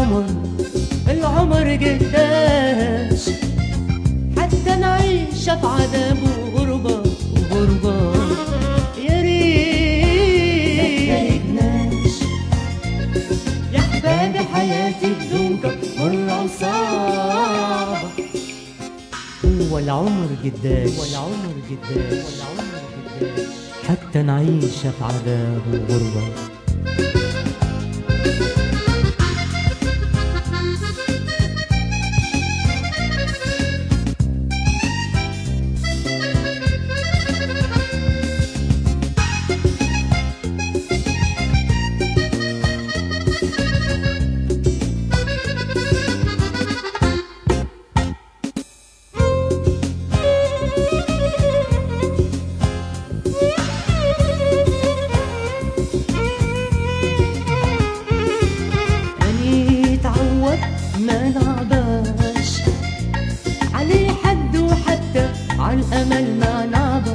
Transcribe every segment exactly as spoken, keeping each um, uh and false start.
العمر العمر قداش حتى نعيش في عذاب وغربة وغربة. يا ريت ملقناش يا حبابي حياتي بدونك مرة وصعبة. هو العمر قداش هو العمر قداش حتى نعيش في عذاب وغربة. ما نعباش عليه حد وحتى عالأمل ما نعبا.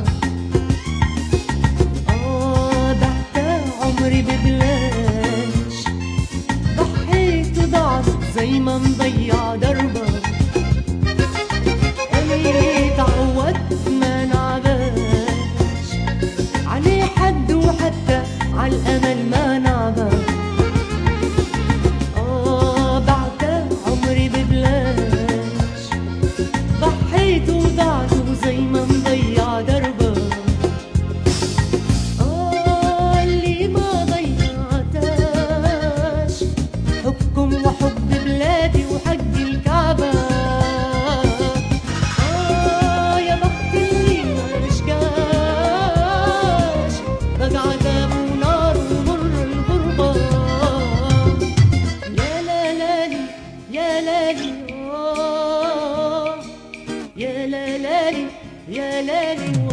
آه بعت عمري ببلاش ضحيت وضعت زي ما مضيع دربا. أني تعودت ما نعباش عليه حد وحتى عالأمل ما نعبا. زي ما مضيع دربه. آه اللي ما ضيعتاش حبكم وحب بلادي وحق الكعبة. آه يا بخت اللي ما رشقاش بقى عذاب ونار ومر الغربة. يا لالي يا لالي آه يا لالي يا لالي